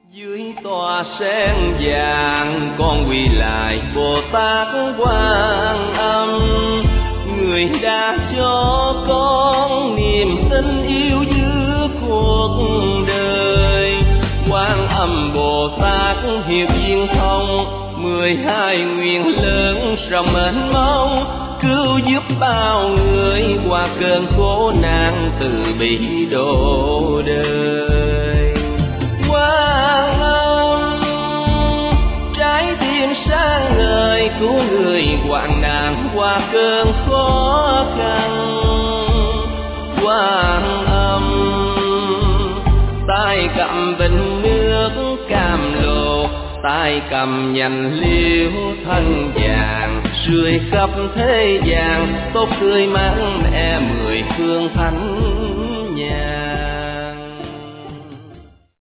Dưới tòa sen vàng con quỳ lại Bồ Tát Quan Âm, người đã cho con niềm tin yêu giữa cuộc đời. Quan Âm Bồ Tát hiệp viên thông, 12 nguyện lớn rộng mênh mông, cứu giúp bao người qua cơn khổ nạn, từ bi độ đời. Quan Âm trái tim sáng ngời, cứu người hoạn nạn qua cơn khó khăn. Quan Âm tay cầm bình nước cam lồ, tay cầm nhành liễu thân vàng, rưỡi khắp thế gian tốt tươi mát mẻ 10 phương thánh nhà.